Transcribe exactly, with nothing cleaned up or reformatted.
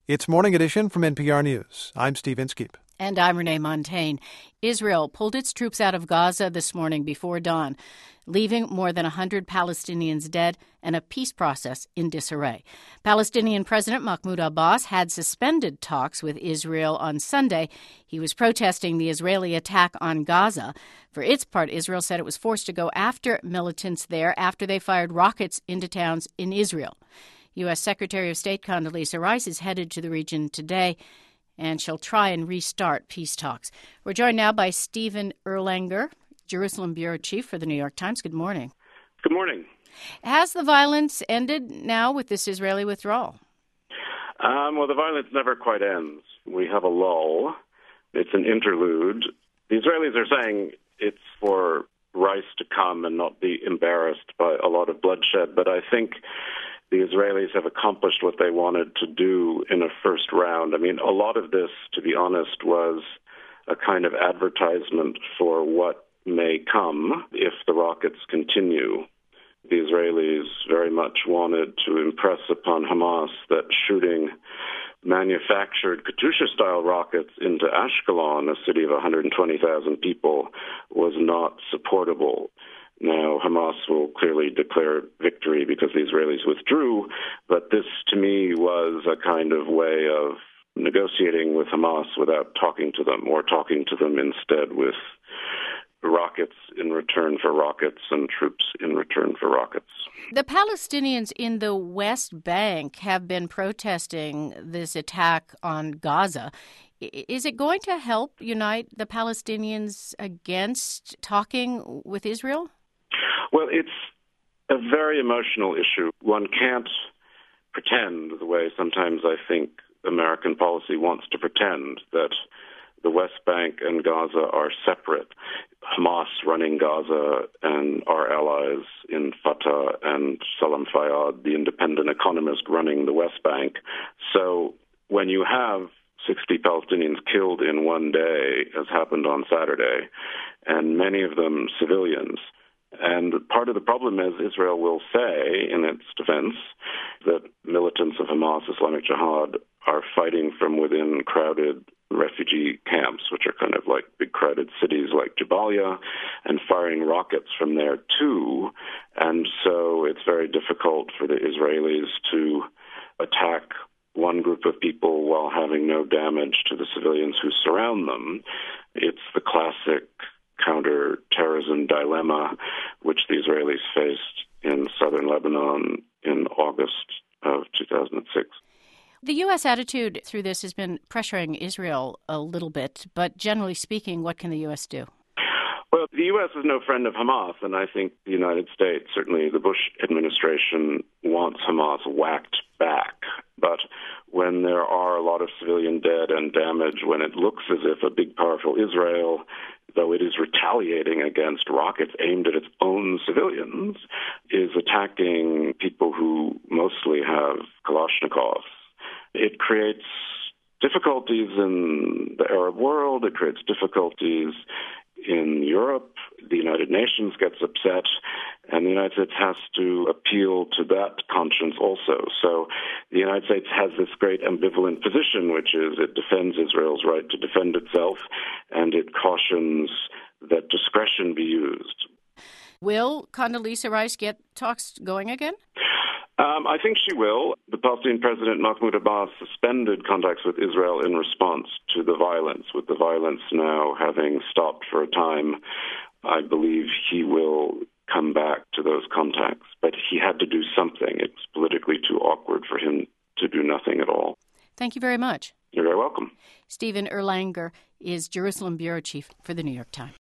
It's Morning Edition from N P R News. I'm Steve Inskeep. And I'm Renee Montaigne. Israel pulled its troops out of Gaza this morning before dawn, leaving more than one hundred Palestinians dead and a peace process in disarray. Palestinian President Mahmoud Abbas had suspended talks with Israel on Sunday. He was protesting the Israeli attack on Gaza. For its part, Israel said it was forced to go after militants there after they fired rockets into towns in Israel. U S. Secretary of State Condoleezza Rice is headed to the region today, and she'll try and restart peace talks. We're joined now by Stephen Erlanger, Jerusalem Bureau Chief for the New York Times. Good morning. Good morning. Has the violence ended now with this Israeli withdrawal? Um, well, the violence never quite ends. We have a lull. It's an interlude. The Israelis are saying it's for Rice to come and not be embarrassed by a lot of bloodshed, but I think the Israelis have accomplished what they wanted to do in a first round. I mean, a lot of this, to be honest, was a kind of advertisement for what may come if the rockets continue. The Israelis very much wanted to impress upon Hamas that shooting manufactured Katyusha-style rockets into Ashkelon, a city of one hundred twenty thousand people, was not supportable. Now, Hamas will clearly declare victory because the Israelis withdrew, but this, to me, was a kind of way of negotiating with Hamas without talking to them, or talking to them instead with rockets in return for rockets and troops in return for rockets. The Palestinians in the West Bank have been protesting this attack on Gaza. Is it going to help unite the Palestinians against talking with Israel? Well, it's a very emotional issue. One can't pretend the way sometimes I think American policy wants to pretend that the West Bank and Gaza are separate. Hamas running Gaza and our allies in Fatah and Salam Fayyad, the independent economist, running the West Bank. So when you have sixty Palestinians killed in one day, as happened on Saturday, and many of them civilians, and part of the problem is Israel will say in its defense that militants of Hamas, Islamic Jihad, are fighting from within crowded refugee camps, which are kind of like big crowded cities like Jabalia, and firing rockets from there too. And so it's very difficult for the Israelis to attack one group of people while having no damage to the civilians who surround them. It's the classic counter-terrorism dilemma which the Israelis faced in southern Lebanon in August of two thousand six. The U S attitude through this has been pressuring Israel a little bit, but generally speaking, what can the U S do? Well, the U S is no friend of Hamas, and I think the United States, certainly the Bush administration, wants Hamas whacked back. But when there are a lot of civilian dead and damage, when it looks as if a big, powerful Israel, though it is retaliating against rockets aimed at its own civilians, is attacking people who mostly have Kalashnikovs, it creates difficulties in the Arab world, it creates difficulties in Europe, the United Nations gets upset, and the United States has to appeal to that conscience also. So the United States has this great ambivalent position, which is it defends Israel's right to defend itself, and it cautions that discretion be used. Will Condoleezza Rice get talks going again? Um, I think she will. The Palestinian president, Mahmoud Abbas, suspended contacts with Israel in response to the violence. With the violence now having stopped for a time, I believe he will come back to those contacts. But he had to do something. It was politically too awkward for him to do nothing at all. Thank you very much. You're very welcome. Stephen Erlanger is Jerusalem Bureau Chief for the New York Times.